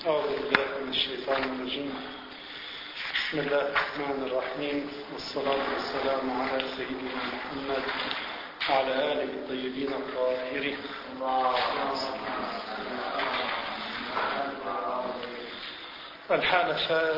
أعوذ بالله من الشيطان الرجيم. بسم الله الرحمن الرحيم، والصلاة والسلام على سيدنا محمد وعلى آله الطيبين الطاهرين. الحالة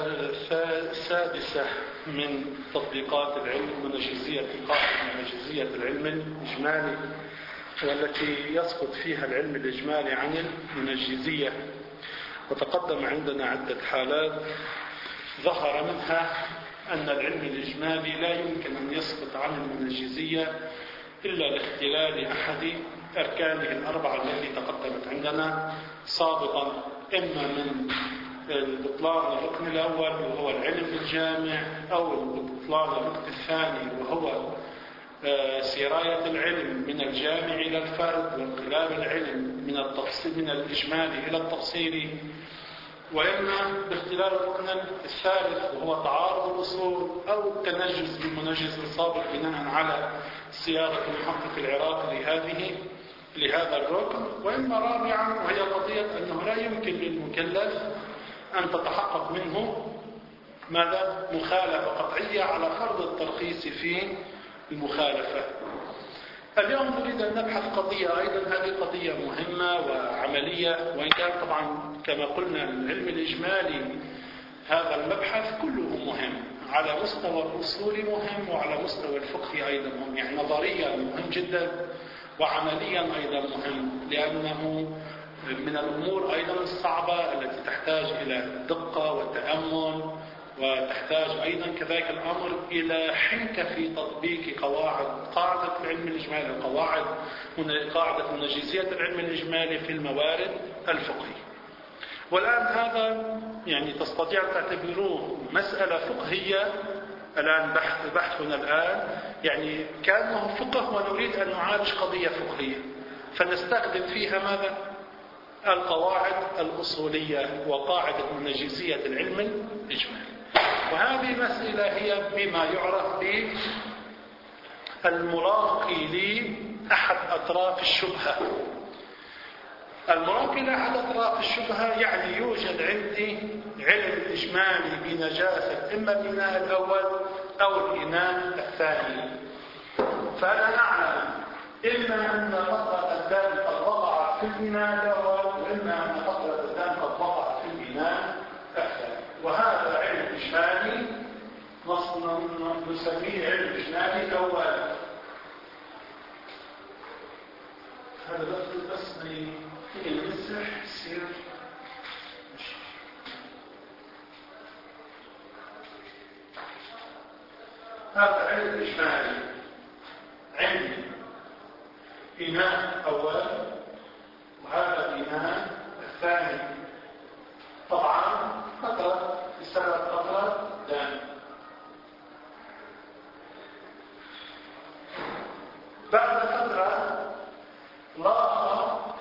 السادسة من تطبيقات العلم منجزية العلم الإجمالي، والتي يسقط فيها العلم الإجمالي عن المنجزية. وتقدم عندنا عدة حالات ظهر منها أن العلم الإجمالي لا يمكن أن يسقط عن المنجزية إلا لاختلال أحد أركانه الأربعة التي تقدمت عندنا سابقا، إما من البطلان الركن الأول وهو العلم الجامع، أو البطلان الركن الثاني وهو سراية العلم من الجامع إلى الفرد، وانقلاب العلم من الإجمالي إلى التفصيلي، وإما باختلال الركن الثالث وهو تعارض الأصول أو التنجز بالمنجز السابق بناء على صياغة المحقق العراقي لهذا الركن، وإما رابعا وهي قضية أنه لا يمكن للمكلف أن تتحقق منه ماذا؟ مخالفة قطعية على فرض الترخيص في المخالفة. اليوم نريد أن نبحث قضية أيضا، هذه قضية مهمة وعملية، وإن كان طبعا كما قلنا العلم الإجمالي هذا المبحث كله مهم، على مستوى الأصول مهم، وعلى مستوى الفقه أيضا مهم، يعني نظريا مهم جدا وعمليا أيضا مهم، لأنه من الأمور أيضا الصعبة التي تحتاج إلى دقة وتأمل، وتحتاج أيضا كذلك الأمر إلى حنكة في تطبيق قاعدة العلم الإجمالي، قاعدة منجزية العلم الإجمالي في الموارد الفقهية. والآن هذا يعني تستطيع أن تعتبروه مسألة فقهية. الآن بحثنا الآن يعني كأنه فقه، ونريد أن نعالج قضية فقهية، فنستخدم فيها ماذا؟ القواعد الأصولية وقاعدة منجزية العلم الإجمالي. وهذه المسألة هي بما يعرف بالمراقي لأحد أطراف الشبهة. المراقي لأحد أطراف الشبهة يعني يوجد عندي علم إجمالي بنجاسة إما الإناء الأول أو الإناء الثاني، فأنا أعلم إما أن قطرة الدم قد وقعت في الإناء الأول، وإما أن قطرة الدم قد وقعت في الإناء الثاني. وهذا علم إجمالي نسميه علم إجمالي أول. هذا بس المسح يصير هذا علم إجمالي عندي إناء أول، وهذا الإناء الثاني. طبعا قطرة بسبب قطرة دم. بعد فترة لاقى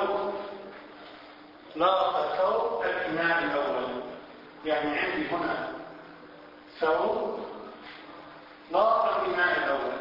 ثوب الإناء الأول، يعني عندي هنا ثوب لاقى الإناء الأول.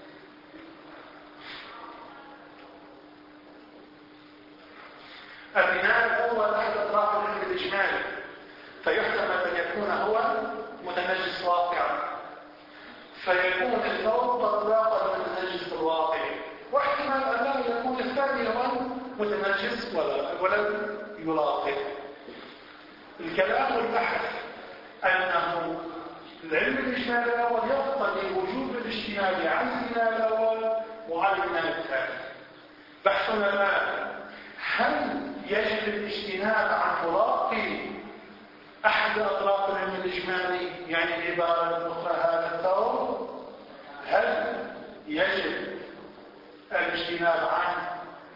الإناء الأول أحد أطراف العلم الإجمالي، فيحتمل أن يكون هو متنجس واقعا، فيكون الثوب قد لاقى المتنجس الواقعي، واحتمال أن يكون الثاني هو متنجس ولم يلاقي. الكلام والبحث أنه العلم الإجمالي الأول يقتضي وجوب الاجتناب عن الإناء الأول وعن الإناء الثاني. بحثنا الآن هل يجب الاجتناب عن ملاقي أحد أطراف العلم الإجمالي، يعني بعبارة أخرى هذا الثوب، هل يجب الاجتناب عنه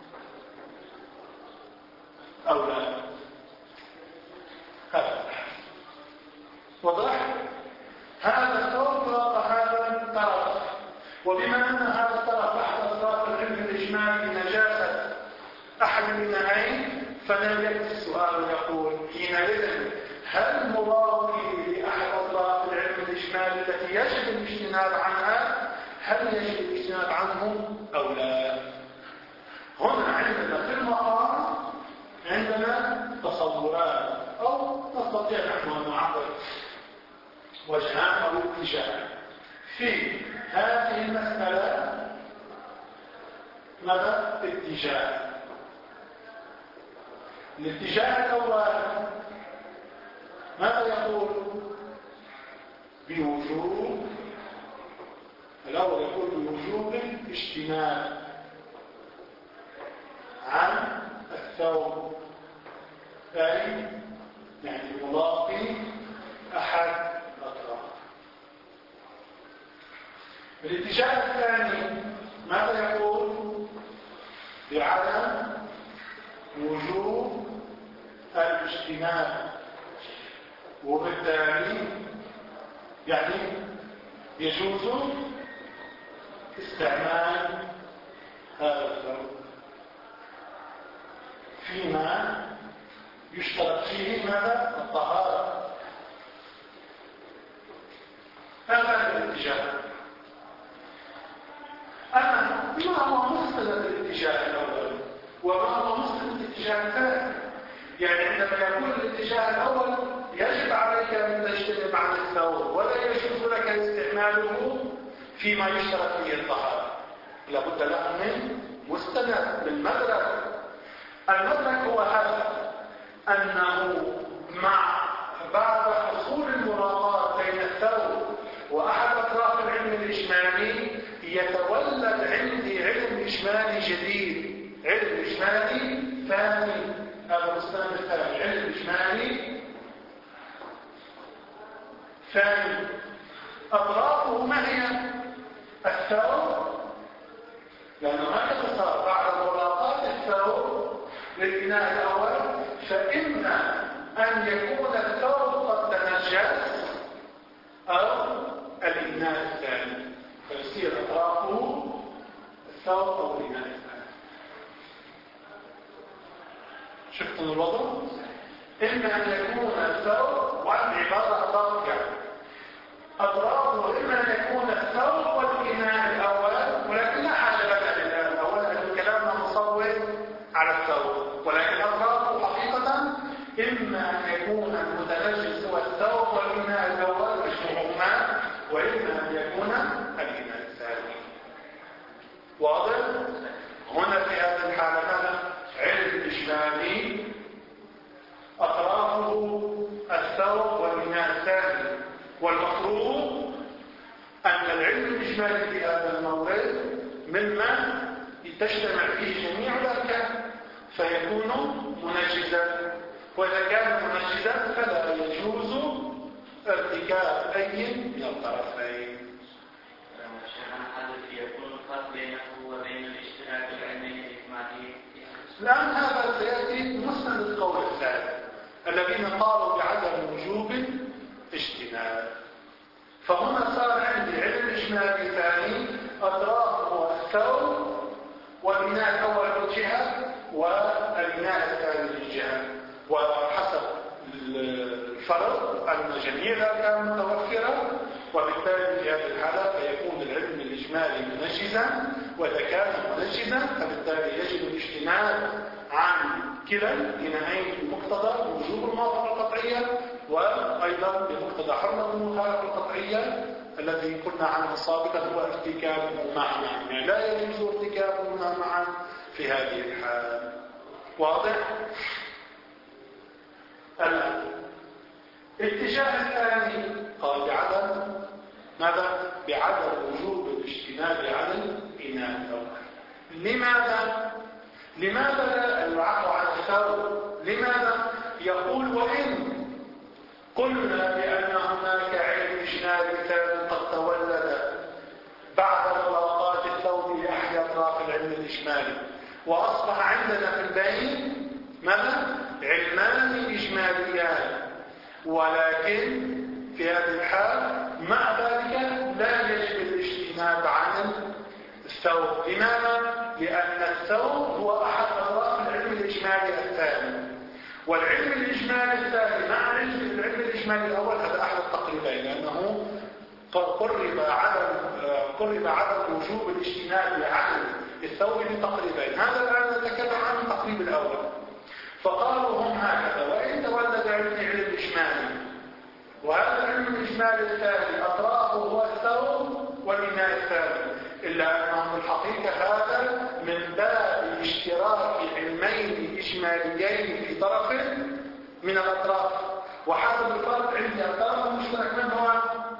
أو لا؟ هذا وضح. هذا الثوب لاقى هذا الطرف، وبما أن هذا الطرف أحد أطراف العلم الإجمالي نجاسة أحد الإناءين، فنلقى السؤال يقول حينئذ هل ملاقي لأحد أطراف العلم الإجمالي التي يجب الاجتناب عنها، هل يجب الاجتناب عنه أو لا؟ هنا عندنا في المقام عندنا تصورات أو نستطيع نحن أن نعبر وجهان أو اتجاهان في هذه المسألة. ماذا؟ اتجاه. الاتجاه الأول ماذا يقول؟ بوجوب. الأول يقول بوجوب الاجتناب عن الثوب، أي يعني ملاقي أحد الأطراف. الاتجاه الثاني ماذا يقول؟ بعدم وجوب الاجتناب، وبالتالي يعني يجوز استعمال هذا الثوب فيما يشترط فيه ماذا؟ الطهارة. هذا الاتجاه. أما ما هو مستند الاتجاه الأول وما هو مستند الاتجاه الثاني؟ يعني عندما يكون الاتجاه الأول يجب عليك أن تجتنب عن الثوب ولا يجوز لك استعماله فيما يشترط فيه الطهارة، لابد له من مستند، من مدرك. المدرك هو هذا، أنه بعد حصول الملاقاة بين الثوب وأحد أطراف العلم الإجمالي يتولد عندي علم إجمالي جديد، علم إجمالي ثاني. هذا المستند الثاني، علم إجمالي ثاني. أطرافه ما هي؟ الثوب، لأنه هكذا صار بعد ملاقاة الثوب للبناء الأول، فإما أن يكون الثوب قد تنجس أو الإناء الثاني، فيصير أطرافه الثوب أو الإناء الثاني. شفتم الوضع؟ إما أن يكون الثوب، والعبارة أطراف يعني أطرافه، إما أن يكون الثوب والإناء الأول، ولكن لا حاجة لنا للإناء الأول لأن كلامنا مصور على الثوب، ولكن أطرافه حقيقة إما أن يكون المتنجس هو الثوب والإناء الأول مجموعهما، وإما أن يكون الإناء الثاني. واضح؟ هنا في هذه الحالة ماذا؟ علم إجمالي أطرافه الثوب والإناء الثاني، والمفروض أن العلم الإجمالي في هذا المورد مما تجتمع فيه جميع الأركان فيكون منجزا، وإذا كان منجزا فلا يجوز ارتكاب أي من الطرفين. يكون الفرق بينه وبين الاشتراك العلمي الإجمالي. الآن هذا سيأتي مسند القول الثاني الذين قالوا بعدم وجوب اجتناب. فهنا صار عندي علم إجمالي ثاني أطرافه الثوب والبناء الأول من جهة والبناء الثاني من جهة، وحسب الفرض أن جميع الأركان متوفرة، وبالتالي في هذه الحالة فيكون العلم الإجمالي منجزا، وإذا كان منجزا فبالتالي يجب الاجتناب عن كلا البنائين بمقتضى وجوب الموافقة القطعية، وأيضا بمقتضى حرمة المخالفة القطعية الذي قلنا عنه سابقا هو ارتكابهما معا، يعني لا يجوز ارتكابهما معا في هذه الحالة. واضح؟ الاتجاه الثاني قال بعدم ماذا؟ بعدم وجوب الاجتناب عن الإناء الأول. لماذا العفو عن الثوب؟ لماذا؟ يقول وإن قلنا بأن هناك علم إجمالي ثاني قد تولد بعد ملاقاة الثوب لأحد أطراف العلم الإجمالي، وأصبح عندنا في البين ماذا؟ علمان إجماليان، ولكن في هذه الحال مع ذلك لا يجب الاجتناب عن الثوب. لماذا؟ لأن الثوب هو أحد أطراف العلم الإجمالي الثاني، والعلم الإجمالي الثاني مع العلم الإجمالي الأول هذا أحد التقريبين، لأنه قرب عدم وجوب الاجتناب عن الثوب بتقريبين. هذا الآن نتكلم عن التقريب الأول. فقالوا هم هكذا، وإن تولد علم الإجمالي الإجمالي الثاني أطرافه هو الثوب والبناء الثاني، إلا أنه في الحقيقة هذا من باب اشتراك علمين إجماليين في طرف من الأطراف. وحسب الفرق عندي الطرف المشترك من هو؟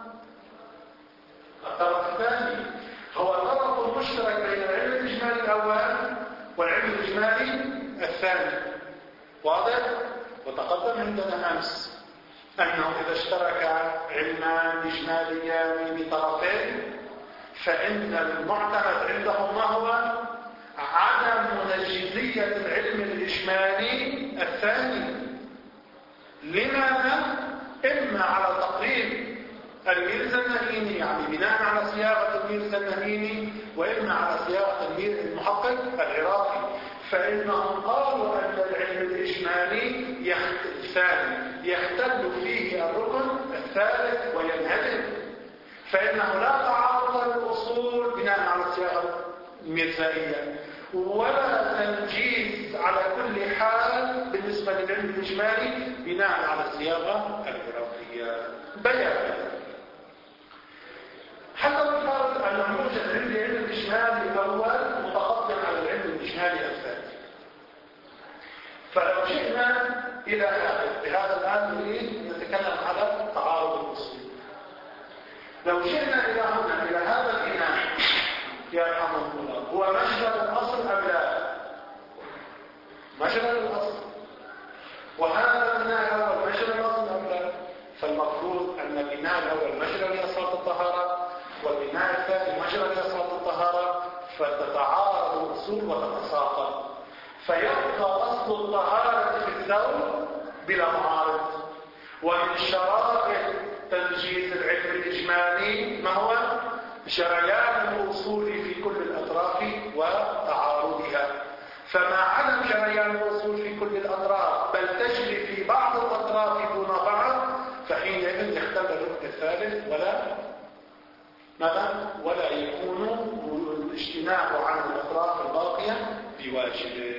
الطرف الثاني هو الطرف المشترك بين العلم الإجمالي الأول والعلم الإجمالي الثاني. واضح؟ وتقدم عندنا أمس أنه إذا اشترك علمان إجماليان بطرفين فإن المعتمد عندهم ما هو؟ عدم منجزية العلم الإجمالي الثاني. لماذا؟ إما على تقريب الميرزا النهيني، يعني بناء على صياغة الميرزا النهيني، وإما على صياغة المحقق العراقي. فإنهم قالوا أن العلم الإجمالي الثاني يختل فيه الركن الثالث وينهدم، فإنه لا تعارض للأصول بناء على الصياغة الميرزائية، ولا تنجيز على كل حال بالنسبة للعلم الإجمالي بناء على الصياغة العراقية. بيان حسب الفرض أن يوجد عندي علم الإجمالي الأول متقدم على العلم الإجمالي الثاني. فلو جئنا إلى بهذا الآن نريد نتكلم على تعارض الأصول. لو جئنا إلى هنا إلى هذا البناء يرحمه الله، هو مجرى الأصل أم لا؟ مجرى الأصل. وهذا البناء الأول مجرى الأصل أم لا؟ فالمفروض أن البناء الأول مجرى لأصالة الطهارة والبناء الثاني مجرى لأصالة الطهارة، فتتعارض الأصول وتتساقط، فيبقى أصل الطهارة في الثوب بلا معارض. ومن شرائط تنجيز العلم الإجمالي ما هو؟ جريان الأصول في كل الأطراف وتعارضها. فما عدم جريان الأصول في كل الأطراف بل تجري في بعض الأطراف دون بعض، فحينئذ يختل الركن الثالث ولا يكون الاجتناب عن الأطراف الباقية بواجب.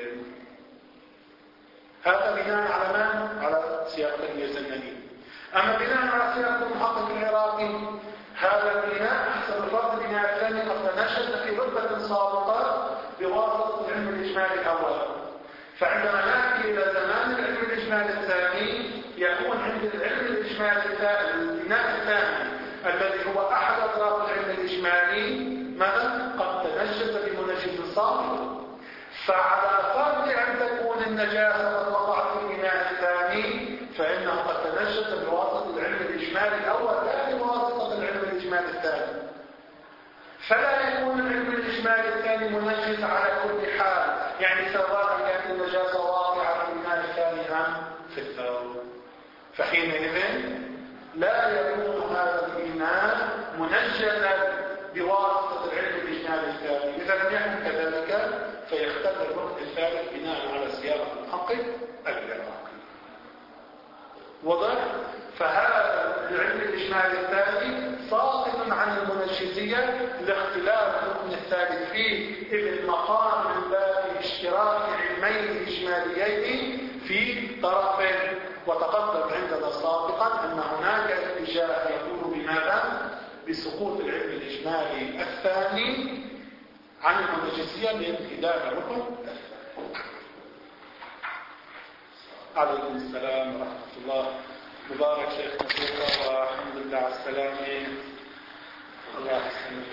هذا بناء على ما؟ على سياق الميرزا النهيني. أما بناء على سياق المحقق العراقي، هذا البناء حسب الفرض البناء الثاني قد تنشأ في رتبة سابقة بواسطة العلم الإجمالي الأول. فعندما نأتي إلى زمان العلم الإجمالي الثاني يكون عند العلم الإجمالي البناء الثاني الذي هو أحد أطراف العلم الإجمالي ماذا؟ قد تنجز بمنجز سابق. فعلى فرض أن تكون النجاسة قد وقعت في البناء الثاني فإنه قد تنجز بواسطة العلم الإجمالي الأول لا بواسطة العلم الإجمالي الثاني. فلا يكون العلم الإجمالي الثاني منجز على كل حال، يعني سواء كانت النجاسة واقعة في البناء الثاني أم في الثوب. فحينئذ لا يكون هذا البناء منجزا بواسطة العلم الإجمالي الثاني. إذا لم يكن كذلك فيختل الركن الثالث بناء على صياغة المحقق العراقي. وضع؟ فهذا العلم الإجمالي الثاني ساقط عن المنجزية لاختلاف الركن الثالث فيه، إذ المقام من باب اشتراك علمين إجماليين في طرفين. وتقدم عندنا سابقا أن هناك اتجاه يقول بماذا؟ بسقوط العلم الإجمالي الثاني عن المنجزية لانهدام الركن الثاني. عليكم السلام ورحمة الله. مبارك شيخ نصير، والحمد لله على السلامة. الله يسلمك.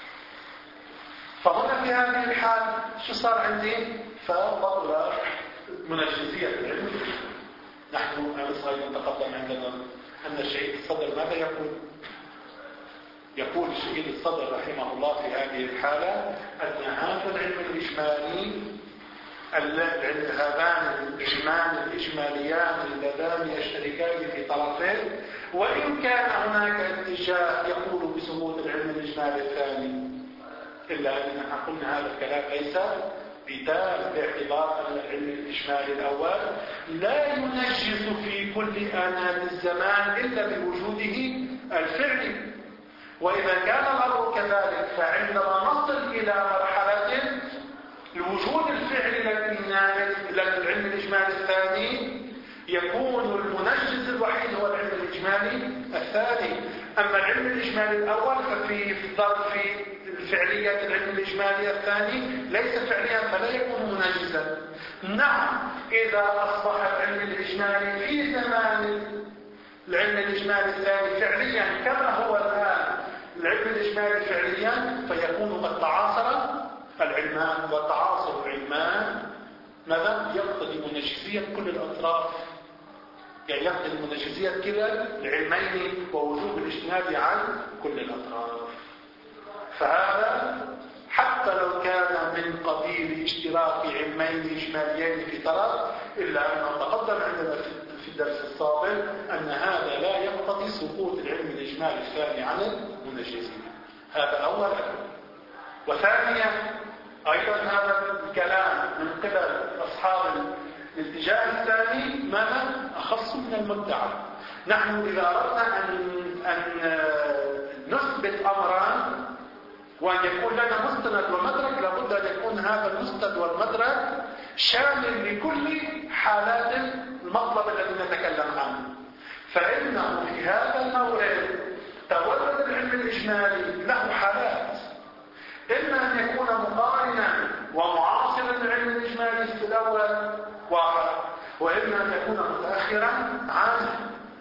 فهنا في هذه الحال شو صار عندي؟ فبطل منجزية العلم. نحن أمس أيضا تقدم عندنا أن شهيد الصدر ماذا يقول؟ يقول شهيد الصدر رحمه الله في هذه الحالة أن هذا العلم الإجمالي هذان العلمان الإجماليان اللذان يشتركان في طرفين، وإن كان هناك اتجاه يقول بسقوط العلم الإجمالي الثاني، إلا أننا قلنا هذا الكلام ليس بتام باعتبار أن العلم الإجمالي الأول لا ينجز في كل آنات الزمان إلا بوجوده الفعلي. وإذا كان الأمر كذلك فعندما نصل إلى مرحلة الوجود الفعلي للعلم الإجمالي الثاني يكون المنجز الوحيد هو العلم الإجمالي الثاني. أما العلم الإجمالي الأول ففي الفعليات العلم الإجمالي الثاني ليس فعليا فلا يكون منجزا. نعم، إذا أصبح العلم الإجمالي في زمان العلم الإجمالي الثاني فعليا كما هو الآن العلم الإجمالي فعليا فيكون قد تعاصر العلمان، وتعاصر العلمان ماذا؟ يقتضي منجزية كل الأطراف، يعني يقتضي منجزية كلا العلمين ووجوب الاجتهاد عن كل الأطراف. فهذا حتى لو كان من قبيل اشتراك علمين إجماليين في طرف، إلا أنه تقدم عندنا في الدرس السابق أن هذا لا يقتضي سقوط العلم الإجمالي الثاني عن المنجزين. هذا أولا. وثانيا أيضا هذا الكلام من قبل أصحاب الاتجاه الثاني ماذا؟ أخص من المدعى. نحن إذا أردنا أن نثبت أمران وأن يكون لنا مستند ومدرك، لابد أن يكون هذا المستند والمدرك شامل لكل حالات المطلب الذي نتكلم عنه. فإنه في هذا المورد تولد العلم الإجمالي له حالات، إما أن يكون مقارنا ومعاصرا للعلم الإجمالي في الأول واحد، وإما أن يكون متأخرا عنه.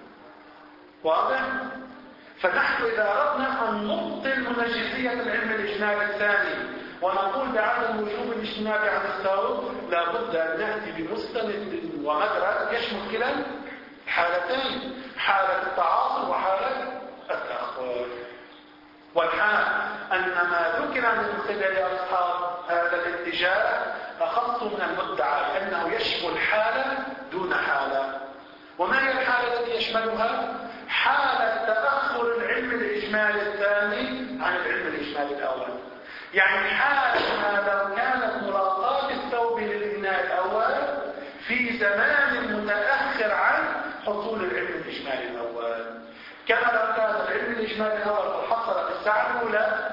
واضح؟ فنحن إذا أردنا أن نبطل منجزية العلم الإجمالي الثاني ونقول بعدم وجوب الاجتناب عن الثوب، لابد أن نأتي بمستند ومدرك يشمل كلا الحالتين، حالة التعاصر وحالة التأخر. والحال أن ما ذكر من قبل أصحاب هذا الاتجاه أخص من المدعى، لأنه يشمل حالة دون حالة. وما هي الحالة التي يشملها؟ حالة تأخر العلم الإجمالي الثاني عن العلم الإجمالي الأول. يعني حالة ما لو كانت ملاقاة الثوب للإناء الأول في زمان متأخر عن حصول العلم الإجمالي الأول، كما لو كان العلم الإجمالي الأول حصل في الساعة الأولى،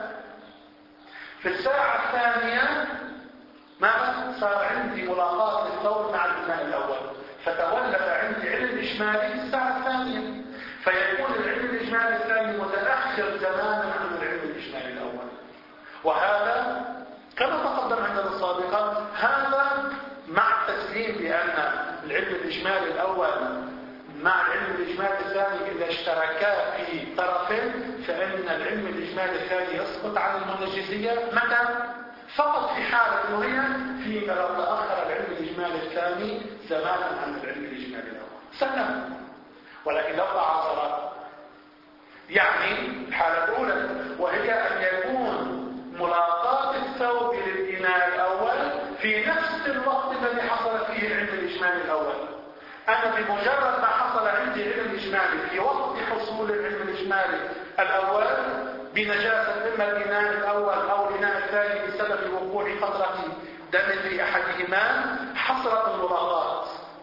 في الساعة الثانية ماذا؟ صار عندي ملاقاة الثوب مع الإناء الأول، فتولد عندي علم إجمالي في الساعة الثانية، فيكون العلم الإجمالي الثاني متأخر زمانا عن العلم الإجمالي الأول. وهذا كما تقدم عندنا سابقا، هذا مع التسليم بأن العلم الإجمالي الأول مع العلم الإجمالي الثاني إذا اشتركا في طرف، فإن العلم الإجمالي الثاني يسقط عن المنجزية متى؟ فقط في حالة وهي فيما لو تأخر العلم الإجمالي الثاني زمانا عن العلم الإجمالي الأول سنة. ولكن لو تعاصر، يعني الحالة الأولى وهي أن يكون ملاقاة الثوب للإناء الأول في نفس الوقت الذي حصل فيه العلم الإجمالي الأول. أنا بمجرد ما حصل عندي علم إجمالي في وقت حصول العلم الإجمالي الأول بنجاسة إما الإناء الأول أو الإناء الثاني بسبب وقوع قطرة دم في أحدهما، حصلت الملاقاة،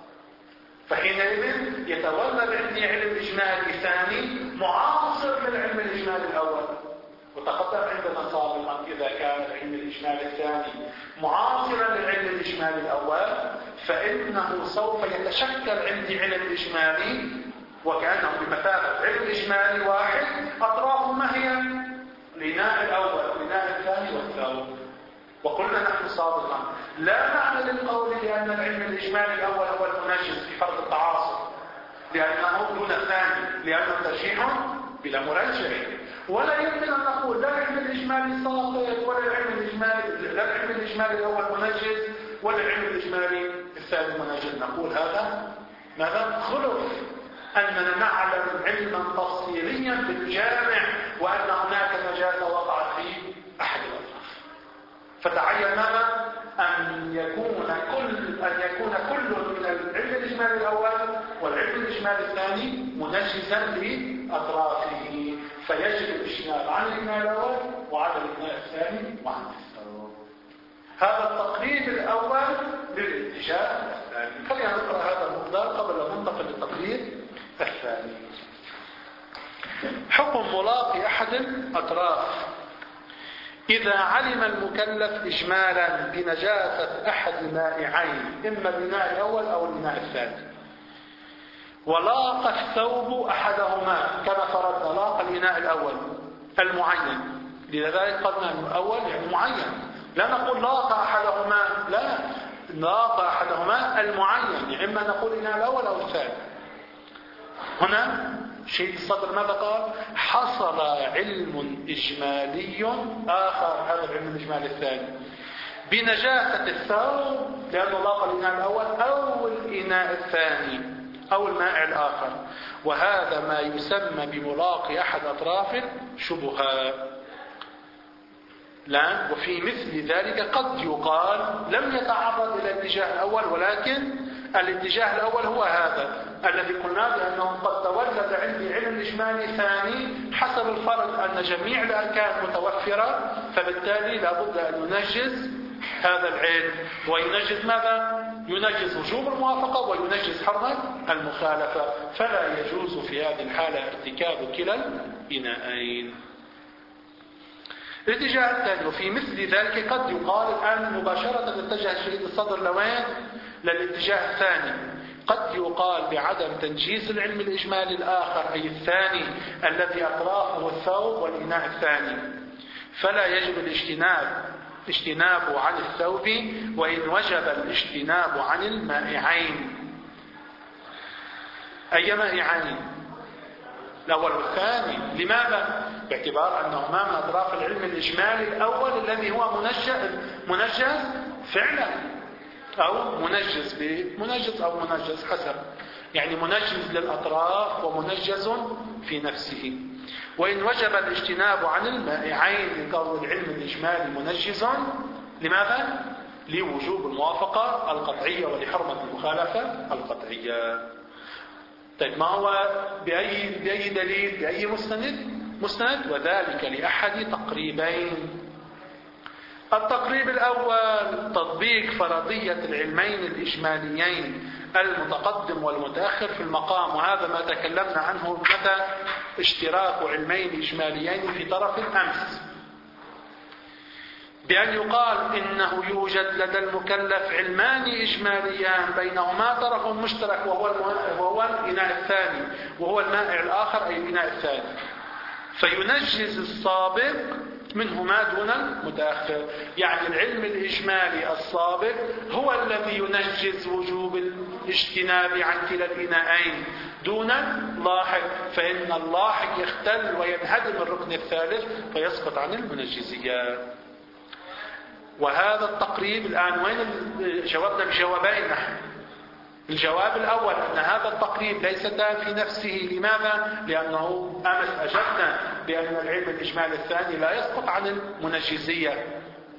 فحينئذ يتولد عندي علم إجمالي ثاني معاصر للعلم الإجمالي الأول. وتقدم عندنا سابقا إذا كان العلم الإجمالي الثاني معاصرا للعلم الإجمالي الأول، فإنه سوف يتشكل عندي علم إجمالي وكأنه بمثابة علم إجمالي واحد، أطرافه ما هي؟ الإناء الأول والإناء الثاني والثالث. وقلنا نحن سابقا لا معنى للقول بأن العلم الإجمالي الأول هو المنجز في فرض التعاصر، لأنه دون الثاني، لأنه ترجيح بلا مرجح. ولا يمكن أن نقول لا العلم الإجمالي ساقط ولا العلم الإجمالي الأول منجز ولا العلم الإجمالي الثاني منجز. نقول هذا ماذا؟ خلف أننا نعلم علما تفصيليا بالجامع وأن هناك نجاسة وقعت في أحد الأطراف، فتعين ماذا؟ أن يكون كل من العلم الإجمالي الأول والعلم الإجمالي الثاني منجزا لأطرافه، فيجب الاجتناب عن الإناء الأول وعن الإناء الثاني وعن الثالث. هذا التقريب الأول للاتجاه الثاني. خلينا نقرأ هذا المقدار قبل أن ننتقل للتقريب الثاني. حكم ملاقي أحد الأطراف: إذا علم المكلف إجمالا بنجاسة أحد مائعين، إما الإناء الأول أو الإناء الثاني، ولاقى الثوب أحدهما كما فرضنا، لاقى الإناء الأول المعين، لذلك قلنا الأول يعني معين، لا نقول لاقى أحدهما، لا، لاقى أحدهما المعين، يعني إما نقول الإناء الأول أو الثاني. هنا شيء الصدر ماذا قال؟ حصل علم إجمالي آخر، هذا العلم الإجمالي الثاني، بنجاسة الثوب لأنه لاقى الإناء الأول أو الإناء الثاني أو المائع الآخر، وهذا ما يسمى بملاقي أحد أطراف شبهة. لا، وفي مثل ذلك قد يقال لم يتعرض إلى الاتجاه الأول، ولكن الاتجاه الأول هو هذا الذي قلنا بأنه قد تولد عندي علم إجمالي ثاني حسب الفرض أن جميع الأركان متوفرة، فبالتالي لابد أن ينجز هذا العلم. وينجز ماذا؟ ينجز وجوب الموافقة وينجز حرمة المخالفة، فلا يجوز في هذه الحالة ارتكاب كلا الإناءين. الاتجاه الثاني، وفي مثل ذلك قد يقال الآن مباشرة اتجه شهيد الصدر لوين؟ للاتجاه الثاني. قد يقال بعدم تنجيز العلم الإجمالي الآخر أي الثاني الذي أطرافه الثوب والإناء الثاني، فلا يجب الاجتناب عن الثوب وإن وجب الاجتناب عن المائعين. أي مائعين؟ الأول والثاني. لماذا؟ باعتبار أنهما من أطراف العلم الإجمالي الأول الذي هو منجز فعلا أو منجز أو منجز حسب، يعني منجز للأطراف ومنجز في نفسه. وإن وجب الاجتناب عن المائعين لكون العلم الإجمالي منجزا، لماذا؟ لوجوب الموافقة القطعية ولحرمة المخالفة القطعية. طيب ما هو بأي دليل بأي مستند؟ وذلك لأحد تقريبين. التقريب الأول تطبيق فرضية العلمين الإجماليين المتقدم والمتأخر في المقام، وهذا ما تكلمنا عنه متى اشتراك علمين إجماليين في طرف الأمس، بأن يقال إنه يوجد لدى المكلف علمان إجماليان بينهما طرف مشترك وهو الإناء الثاني، وهو المائع الآخر أي الإناء الثاني، فينجز السابق منهما دون المتأخر. يعني العلم الإجمالي السابق هو الذي ينجز وجوب الاجتناب عن كلا الإناءين دون لاحق، فإن اللاحق يختل وينهدم الركن الثالث فيسقط عن المنجزيات. وهذا التقريب الآن وين جوابنا بجوابين نحن؟ الجواب الأول أن هذا التقريب ليس تام في نفسه. لماذا؟ لأنه أمس أجبنا بأن العلم الإجمالي الثاني لا يسقط عن المنجزية،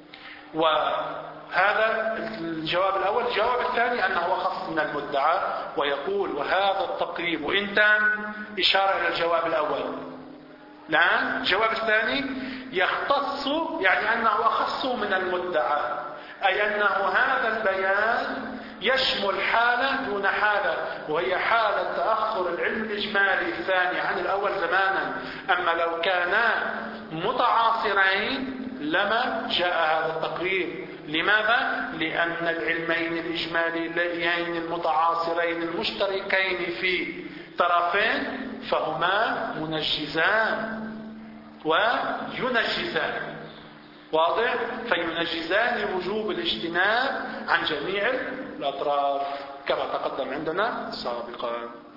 وهذا الجواب الأول. الجواب الثاني أنه أخص من المدعى، ويقول وهذا التقريب وإن تام إشارة إلى الجواب الأول. الآن الجواب الثاني يختص، يعني أنه أخص من المدعى، أي أنه هذا البيان يشمل حالة دون حالة، وهي حالة تأخر العلم الإجمالي الثاني عن الأول زمانا. أما لو كانا متعاصرين لما جاء هذا التقريب. لماذا؟ لأن العلمين الإجماليين المتعاصرين المشتركين في طرفين فهما منجزان وينجزان، واضح؟ فينجزان وجوب الاجتناب عن جميع الأطراف كما تقدم عندنا سابقا.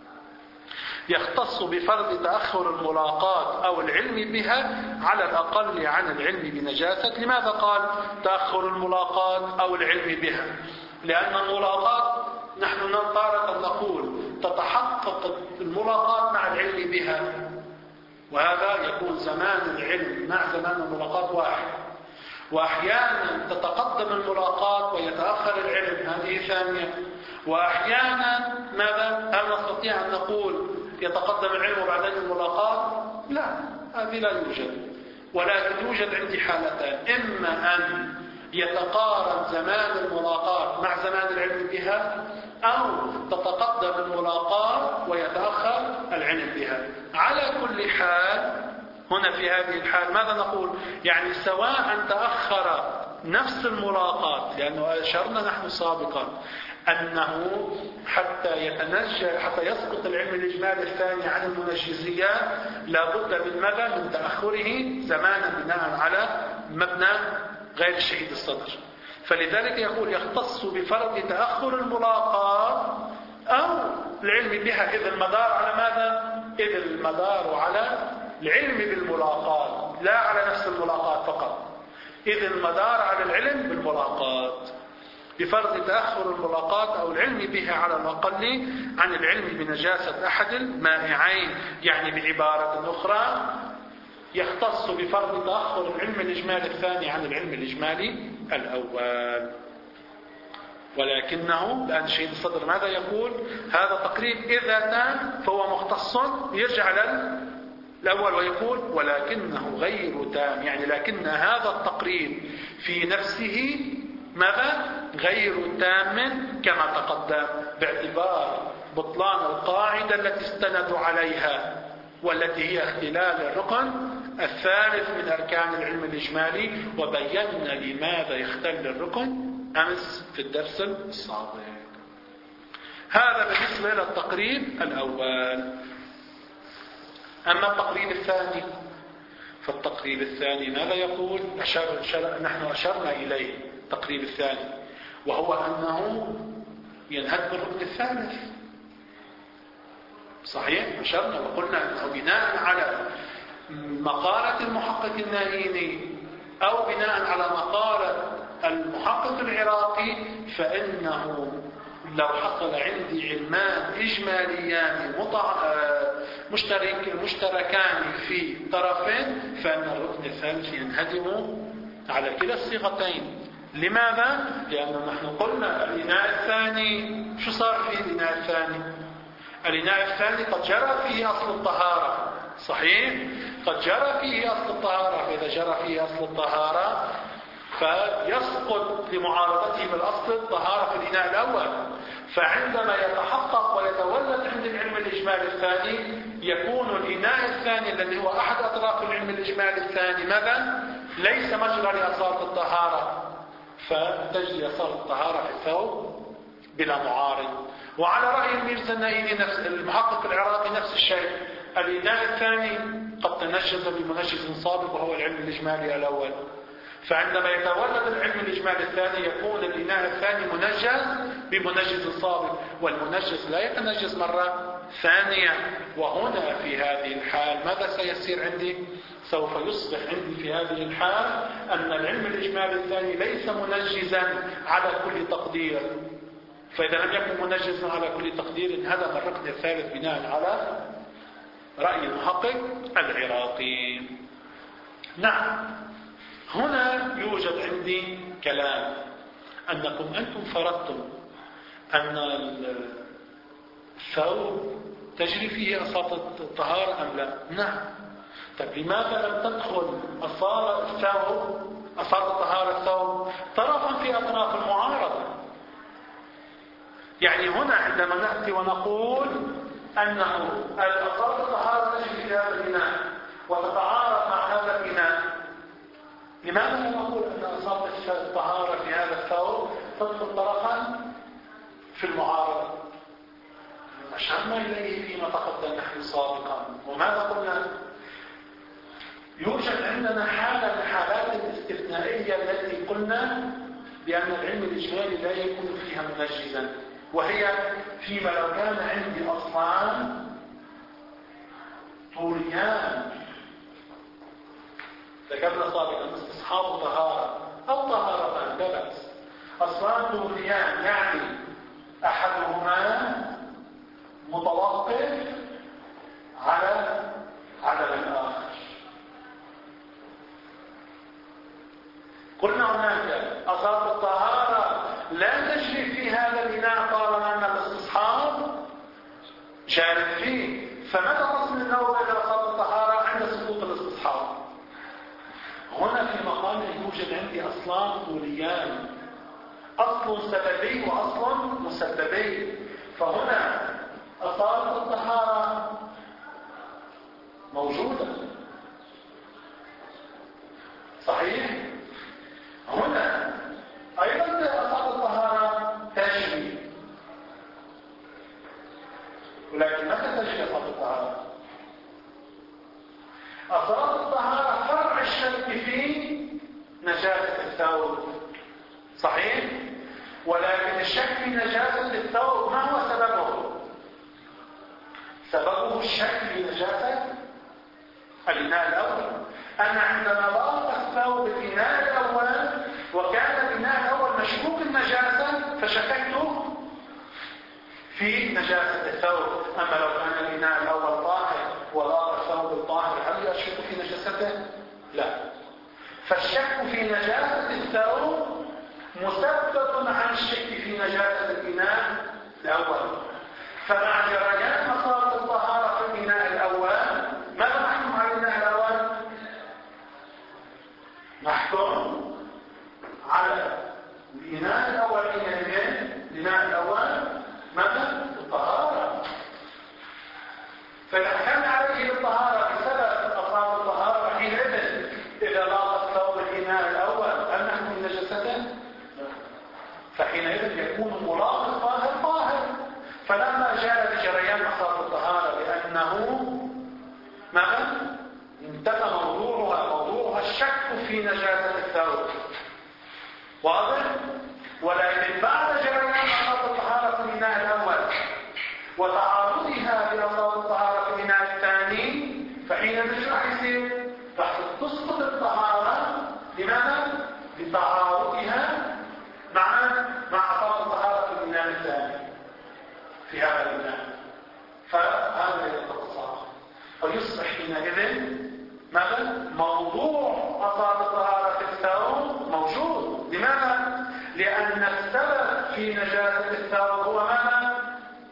يختص بفرض تأخر الملاقات أو العلم بها على الأقل عن العلم بنجاسة. لماذا قال تأخر الملاقات أو العلم بها؟ لأن الملاقات نحن تارة نقول تتحقق الملاقات مع العلم بها، وهذا يكون زمان العلم مع زمان الملاقات واحد، وأحيانا تتقدم الملاقات ويتأخر العلم، هذه ثانية. وأحيانا ماذا؟ هل نستطيع أن نقول يتقدم العلم وبعدين الملاقات؟ لا، هذه لا يوجد. ولكن يوجد عندي حالتان: إما أن يتقارب زمان الملاقات مع زمان العلم بها، أو تتقدم الملاقات ويتأخر العلم بها. على كل حال هنا في هذه الحال ماذا نقول؟ يعني سواء تأخر نفس الملاقات، لأنه أشرنا نحن سابقا أنه حتى يسقط العلم الإجمالي الثاني عن المنجزيات لابد من ماذا؟ من تأخره زمانا بناء على مبنى غير شهيد الصدر. فلذلك يقول يختص بفرض تأخر الملاقات أو العلم بها، إذ المدار على ماذا؟ إذ المدار على العلم بالملاقات لا على نفس الملاقات فقط، إذ المدار على العلم بالملاقات بفرض تأخر الملاقات أو العلم بها على الأقل عن العلم بنجاسة أحد المائعين. يعني بعبارة أخرى يختص بفرض تأخر العلم الإجمالي الثاني عن العلم الإجمالي الأول. ولكنه لأن شهيد الصدر ماذا يقول؟ هذا تقريب إذا تام فهو مختص، يرجع الأول ويقول ولكنه غير تام، يعني لكن هذا التقريب في نفسه ماذا؟ غير تام كما تقدم، باعتبار بطلان القاعدة التي استندوا عليها والتي هي اختلال الركن الثالث من أركان العلم الإجمالي، وبينا لماذا يختل الركن أمس في الدرس السابق. هذا بالنسبة للتقريب الأول. أما التقريب الثاني فالتقريب الثاني ماذا يقول؟ نحن أشرنا إليه التقريب الثاني، وهو أنه ينهد بالركن الثالث. صحيح؟ أشرنا وقلنا أنه بناء على مقالة المحقق النائيني أو بناء على مقالة المحقق العراقي، فإنه لو حصل عندي علمان إجماليان مشتركان في طرفين فإن الركن الثالث ينهدم على كلا الصيغتين. لماذا؟ لأنه نحن قلنا الإناء الثاني شو صار فيه الإناء الثاني؟ الإناء الثاني قد جرى فيه أصل الطهارة. صحيح؟ قد جرى فيه أصل الطهارة، فإذا جرى فيه أصل الطهارة فيسقط لمعارضته بالأصل الطهارة في الإناء الأول. فعندما يتحقق ويتولد عند العلم الإجمالي الثاني يكون الإناء الثاني الذي هو أحد أطراف العلم الإجمالي الثاني ماذا؟ ليس مجرى لأصالة الطهارة، فتجري أصالة الطهارة في الثوب بلا معارض. وعلى رأي الميرزا النائيني نفس المحقق العراقي نفس الشيء، الإناء الثاني قد تنجز بمنجز سابق وهو العلم الإجمالي الأول، فعندما يتولد العلم الإجمالي الثاني يكون الإناء الثاني منجز بمنجز سابق، والمنجز لا يتنجز مرة ثانية. وهنا في هذه الحال ماذا سيصير عندي؟ سوف يصبح عندي في هذه الحال أن العلم الإجمالي الثاني ليس منجزا على كل تقدير، فإذا لم يكن منجزا على كل تقدير انهدم الركن الثالث بناء على رأي المحقق العراقي. نعم، هنا يوجد عندي كلام أنكم أنتم فرضتم أن الثوب تجري فيه أصالة الطهارة أم لا؟ نعم. طيب لماذا لم تدخل أصالة طهارة الثوب طرفا في أطراف المعارضة؟ يعني هنا عندما نأتي ونقول أنه أصالة الطهارة تجري في هذا الإناء وتتعارض مع هذا الإناء، لماذا لا نقول أن أصالة الطهارة في هذا الثوب تدخل طرفا في المعارضة؟ أشرنا إليه فيما تقدم نحن سابقا. وماذا قلنا؟ يوجد عندنا حالة من الحالات الاستثنائية التي قلنا بأن العلم الإجمالي لا يكون فيها منجزا، وهي فيما لو كان عندي أصلان طوليان ذكرنا سابقا استصحاب طهارة أو طهارتان لا بأس، أصلان طوليان يعني أحدهما متوقف على عدم الآخر. قلنا هناك أصالة الطهارة لا تجري في هذا الإناء طالما أن الاستصحاب جاري فيه، فمتى تصل النوبة إلى أصالة الطهارة؟ عند سقوط الاستصحاب. هنا في مقام يوجد عندي أصلان طوليان، أصل سببي وأصل مسببي، فهنا أصالة الطهارة موجودة. صحيح؟ هنا لكن الشك في نجاسة الثوب ما هو سببه؟ سببه الشك في نجاسة الإناء الأول. أنا عندما ضاق الثوب الإناء الأول وكان الإناء الأول مشكوك النجاسة فشككت في نجاسة الثوب. أما لو كان الإناء الأول طاهر وضاق الثوب الطاهر هل يشك في نجاسته؟ لا. فالشك في نجاسة الثوب مسبب عن الشك في نجاسة الإناء الأول. فمع جريان مسار الطهارة في الإناء الأول ماذا نحكم على الإناء الأول؟ نحكم على الإناء الأول الإناء الأول ماذا؟ الطهارة. فإذا كان عليه الطهارة بسبب أصاب الطهارة حينئذ إذا ضاق الثوب الإناء الأول هل نحكم بنجاسته؟ فحينئذ يكون ملاق الطاهر طاهر. فلما جاء بجريان أصاب الطهارة لأنه ماذا؟ انتهى موضوعها الشك في نجاسة الثوب. واضح؟ ولكن بعد جريان أصاب الطهارة في الإناء الأول وتعارضها بأصاب الطهارة في الإناء الثاني فحينئذ شو راح يصير؟ راح تسقط الطهارة. لماذا؟ لتعارضها مع أصاب الطهارة في الإناء الثاني في هذا الإناء. فهذا يتقصى ويصبح حينئذ ماذا؟ موضوع أصاب الطهارة في الثوب موجود. لماذا؟ لأن السبب في نجاسة الثوب هو ماذا؟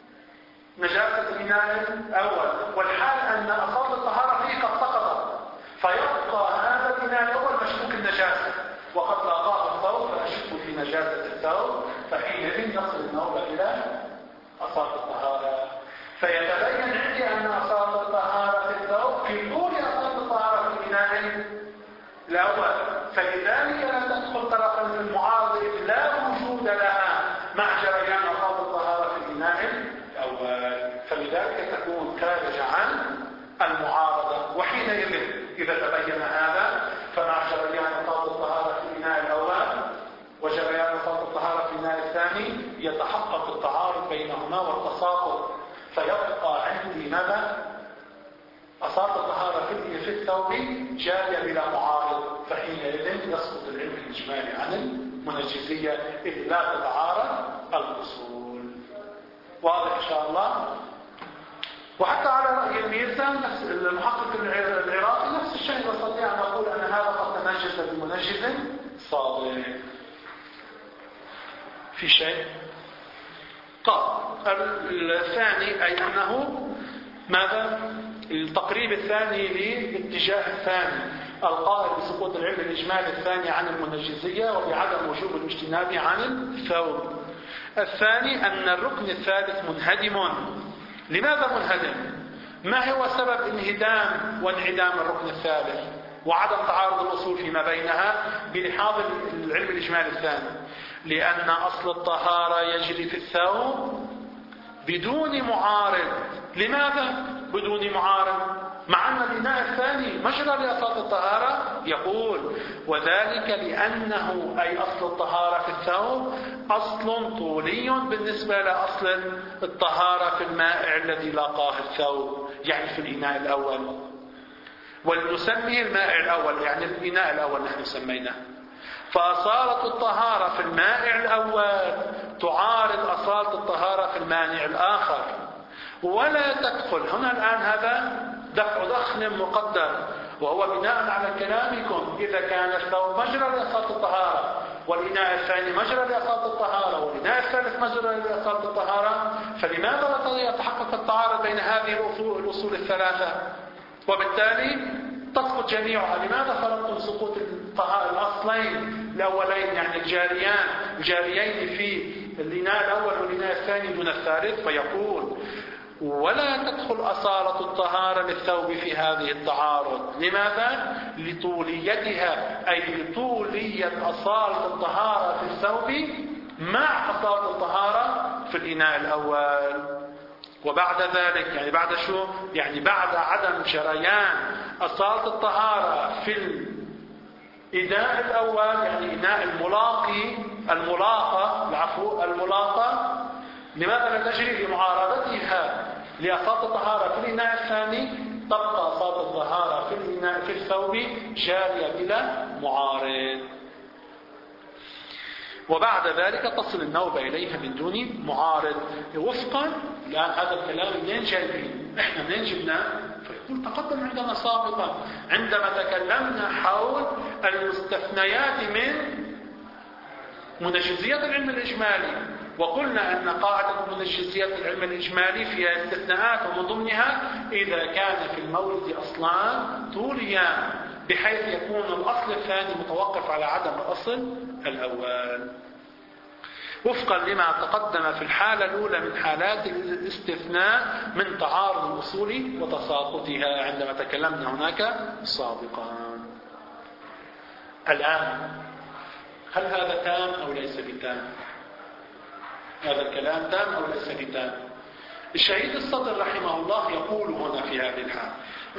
نجاسة الإناء الأول، والحال أن أصاب الطهارة فيه قد سقطت فيبقى هذا الإناء الأول مشكوك النجاسة وقد لاقاه الثوب فأشك في نجاسة الثوب. فحينئذ يصل النوبة إلى أصاب الطهارة. فيتبين عندي أن أصاب الطهارة في الثوب في طول أصاب الطهارة في الإناء الأول. فلذلك لا تدخل طرفا المعارضة لا وجود لها مع جريان أصاب الطهارة في الإناء الأول. فلذلك تكون خارجة عن المعارضة. وحينئذ إذا تبين هذا فمع جريان أصاب الطهارة في الإناء الأول وجريان أصاب الطهارة في الإناء الثاني يتحقق التعارض بينهما والتساقط. فيبقى عندي ماذا؟ أصاب الطهارة في الثوب جارية بلا معارض. فحينئذ يسقط العلم الإجمالي عن المنجزية إذ لا تتعارض الأصول. واضح إن شاء الله؟ وحتى على رأي الميرزا نفس المحقق العراقي نفس الشيء نستطيع أن نقول أن هذا قد تنجز بمنجز صادق. في شيء؟ قال الثاني أي أنه ماذا؟ التقريب الثاني للاتجاه الثاني القائل بسقوط العلم الإجمالي الثاني عن المنجزية وبعدم وجوب الاجتناب عن الثوب. الثاني أن الركن الثالث منهدم. لماذا منهدم؟ ما هو سبب انهدام وانعدام الركن الثالث وعدم تعارض الأصول فيما بينها بلحاظ العلم الإجمالي الثاني؟ لأن أصل الطهارة يجري في الثوب بدون معارض. لماذا بدون معارض؟ مع أن الإناء الثاني مجرى لأصل الطهارة. يقول وذلك لأنه أي أصل الطهارة في الثوب أصل طولي بالنسبة لأصل الطهارة في المائع الذي لاقاه الثوب يعني في الإناء الأول. ولنسميه المائع الأول يعني الإناء الأول نحن سميناه. فأصالة الطهارة في المائع الأول تعارض أصالة الطهارة في المانع الآخر ولا تدخل. هنا الآن هذا دفع دخل مقدر وهو بناء على كلامكم إذا كان الثوب مجرى لأصالة الطهارة والإناء الثاني مجرى لأصالة الطهارة والإناء الثالث مجرى لأصالة الطهارة فلماذا لا يتحقق التعارض بين هذه الأصول الثلاثة؟ وبالتالي تسقط جميعها. لماذا فرضتم سقوط الأصلين الأولين يعني الجاريين في الإناء الأول والإناء الثاني دون الثالث؟ فيقول ولا تدخل أصالة الطهارة للثوب في هذه التعارض. لماذا؟ لطوليتها أي لطولية أصالة الطهارة في الثوب مع أصالة الطهارة في الإناء الأول. وبعد ذلك يعني بعد شو؟ يعني بعد عدم جريان أصالة الطهارة في الإناء الأول يعني إناء الملاقي الملاقة لماذا لا تجري لمعارضتها لأصابة الطهارة في الإناء الثاني؟ تبقى أصابة الطهارة في الثوب جارية بلا معارض، وبعد ذلك تصل النوبة إليها من دون معارض. وفقا الآن هذا الكلام منين جايبين؟ احنا منين جبناه؟ فيقول تقدم عندنا سابقا عندما تكلمنا حول المستثنيات من منجزية العلم الإجمالي، وقلنا أن قاعدة منجزية العلم الإجمالي فيها استثناءات، ومن ضمنها إذا كان في المولد أصلان طوليان بحيث يكون الأصل الثاني متوقف على عدم الأصل الأول، وفقا لما تقدم في الحالة الأولى من حالات الاستثناء من تعارض الأصول وتساقطها عندما تكلمنا هناك سابقا. الآن هل هذا تام أو ليس بتام؟ هذا الكلام تام أو ليس بتام؟ الشهيد الصدر رحمه الله يقول هنا في هذه الحالة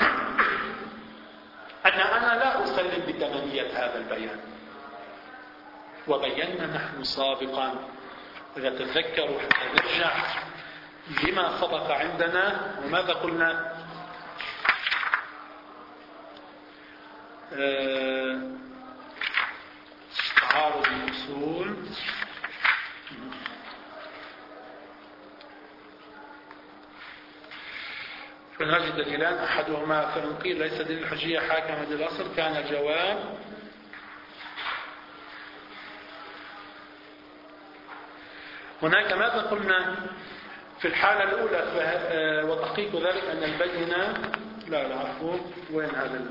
أن أنا لا أسلم بتمامية هذا البيان، وبينا نحن سابقا، إذا تذكروا حتى نرجع لما سبق عندنا وماذا قلنا؟ تعارض الأصول فنجد دليلان أحدهما فإن قيل ليس دليل الحجية حاكم دليل الأصل كان الجواب هناك ماذا قلنا في الحالة الأولى وتحقيق ذلك أن البينة لا عفوا وين هذا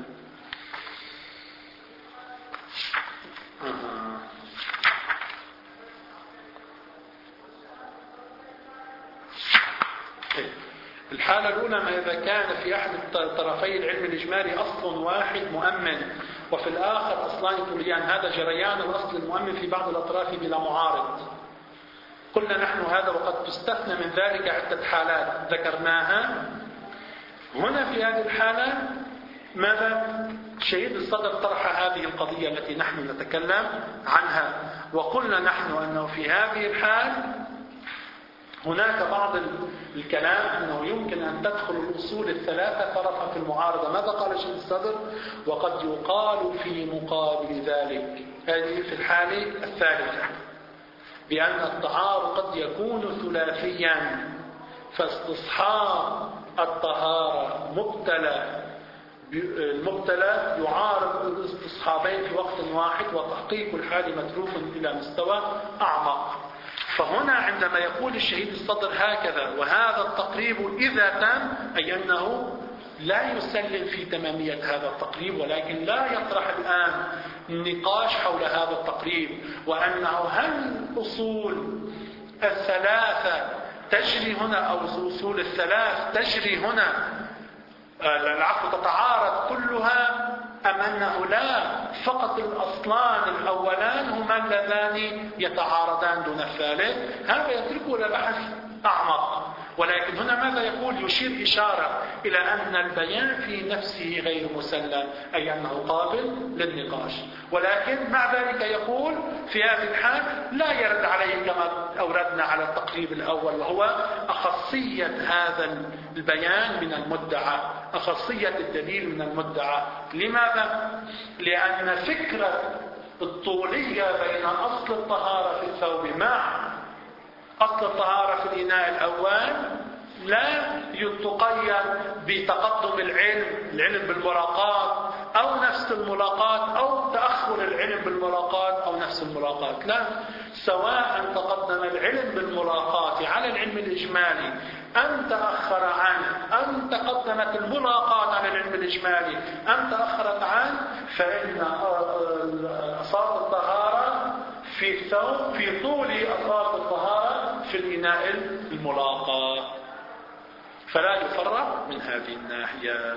الحالة الأولى ما إذا كان في أحد طرفي العلم الإجمالي أصل واحد مؤمن وفي الآخر أصلان طوليان، هذا جريان الأصل المؤمن في بعض الأطراف بلا معارض. قلنا نحن هذا وقد تستثنى من ذلك عدة حالات ذكرناها. هنا في هذه الحالة ماذا؟ شهيد الصدر طرح هذه القضية التي نحن نتكلم عنها، وقلنا نحن أنه في هذه الحال هناك بعض الكلام أنه يمكن أن تدخل الأصول الثلاثة طرفا في المعارضة. ماذا قال شهيد الصدر؟ وقد يقال في مقابل ذلك، هذه في الحالة الثالثة، بأن التعارض قد يكون ثلاثيا، فاستصحاب الطهارة المبتلى يعارض الاستصحابين في وقت واحد، وتحقيق الحال متروك إلى مستوى أعمق. فهنا عندما يقول الشهيد الصدر هكذا وهذا التقريب إذا تم، أي أنه لا يسلم في تمامية هذا التقريب، ولكن لا يطرح الآن النقاش حول هذا التقريب، وأنه هل الأصول الثلاثة تجري هنا أو الأصول الثلاث تجري هنا العفو تتعارض كلها، أم أنه لا فقط الأصلان الأولان هما اللذان يتعارضان دون الثالث؟ هذا يتركه لبحث أعمق. ولكن هنا ماذا يقول؟ يشير إشارة إلى أن البيان في نفسه غير مسلم، أي أنه قابل للنقاش، ولكن مع ذلك يقول في هذه الحال لا يرد عليه كما أوردنا على التقريب الأول، وهو أخصية هذا البيان من المدعى، أخصية الدليل من المدعى. لماذا؟ لأن فكرة الطولية بين أصل الطهارة في الثوب مع أصل الطهارة في الإناء الأول لا يتقيد بتقدم العلم بالملاقات أو نفس الملاقات أو تأخر العلم بالملاقات أو نفس الملاقات، لا، سواء تقدم العلم بالملاقات على العلم الإجمالي أم تأخر عنه، أم تقدمت الملاقات على العلم الإجمالي أم تأخرت عنه، فإن أصابة الطهارة في الثوب في طول أصابة الطهارة في الإناء الملاقى، فلا يفرق من هذه الناحية.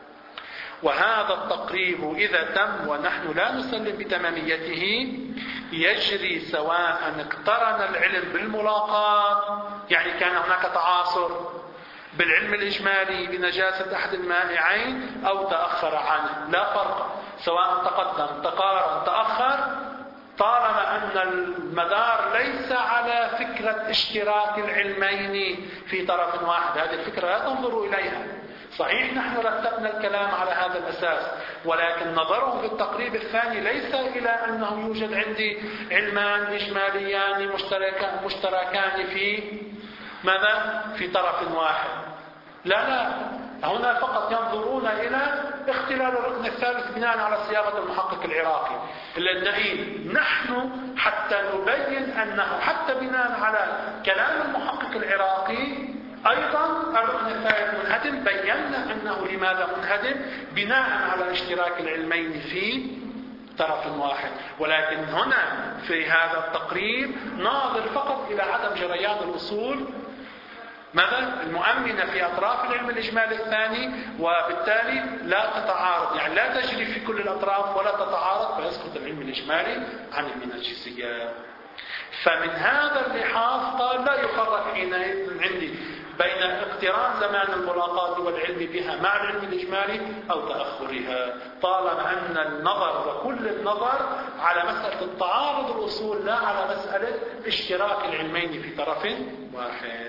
وهذا التقريب إذا تم ونحن لا نسلم بتماميته يجري سواء اقترن العلم بالملاقات، يعني كان هناك تعاصر بالعلم الإجمالي بنجاسة أحد المائعين، أو تأخر عنه، لا فرق، سواء تقدم تقارن تأخر طالما أن المدار ليس على فكرة اشتراك العلمين في طرف واحد، هذه الفكرة لا تنظر إليها. صحيح نحن رتبنا الكلام على هذا الأساس، ولكن نظره في التقريب الثاني ليس إلى أنه يوجد عندي علمان إجماليان مشتركان في ماذا؟ في طرف واحد. لا، هنا فقط ينظرون إلى اختلال الركن الثالث بناء على صياغة المحقق العراقي النعيم. نحن حتى نبين أنه حتى بناء على كلام المحقق العراقي أيضا الركن الثالث منهدم. بينا أنه لماذا منهدم؟ بناء على اشتراك العلمين في طرف واحد. ولكن هنا في هذا التقريب ناظر فقط إلى عدم جريان الأصول ماذا؟ المؤمنة في أطراف العلم الإجمالي الثاني، وبالتالي لا تتعارض، يعني لا تجري في كل الأطراف ولا تتعارض، فيسقط العلم الإجمالي عن المناجزية. فمن هذا اللحاظ قال لا يفرق حينئذ عندي بين اقتران زمان الملاقاة والعلم بها مع العلم الإجمالي أو تأخرها، طالما أن النظر وكل النظر على مسألة التعارض الأصول لا على مسألة اشتراك العلمين في طرف واحد.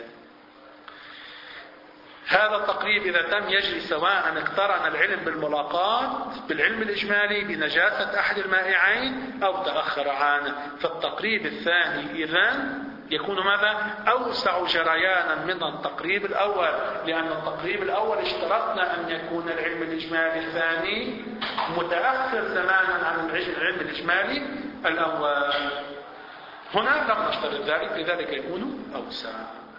هذا التقريب إذا تم يجري سواء اقترن العلم بالملاقاة بالعلم الإجمالي بنجاسة أحد المائعين أو تأخر عنه. فالتقريب الثاني إذن يكون ماذا؟ أوسع جريانا من التقريب الأول، لأن التقريب الأول اشترطنا أن يكون العلم الإجمالي الثاني متأخر زمانا عن العلم الإجمالي الأول. هنا لم نشترط ذلك، لذلك يكون أوسع.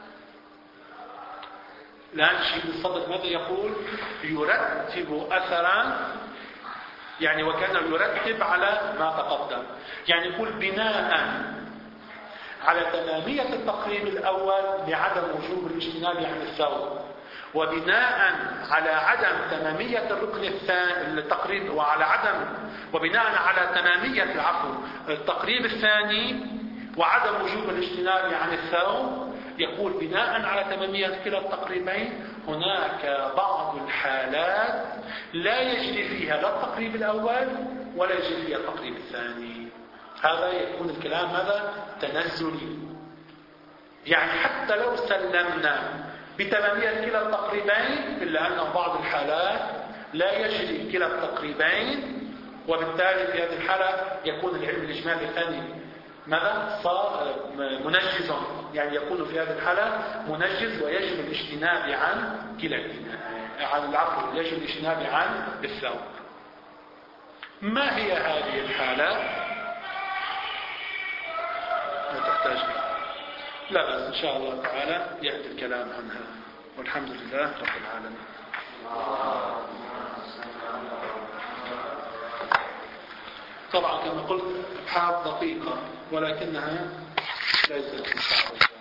الآن الشيخ الصدر ماذا يقول؟ يرتب أثرا، يعني وكان يرتب على ما تقدم، يعني يقول بناء على تمامية التقريب الأول لعدم وجوب الاجتناب عن الثوب، وبناء على عدم تمامية الركن الثاني التقريب، وبناء على تمامية التقريب الثاني وعدم وجوب الاجتناب عن الثوب، يقول بناء على تمامية كلا التقريبين هناك بعض الحالات لا يجري فيها لا التقريب الأول ولا يجري فيها التقريب الثاني. هذا يكون الكلام هذا تنزلي، يعني حتى لو سلمنا بتمامية كلا التقريبين إلا أن بعض الحالات لا يجري كلا التقريبين، وبالتالي في هذه الحالة يكون العلم الإجمالي الثاني ماذا؟ صار منجز، يعني يكون في هذه الحالة منجز ويجب الاجتناب عن كلا عن العقل، يجب الاجتناب عن الثوب. ما هي هذه الحالة؟ لا تحتاج، لا بأس إن شاء الله تعالى يأتي الكلام عنها، والحمد لله رب العالمين. طبعا كما قلت أبحاث دقيقة ولكنها ليست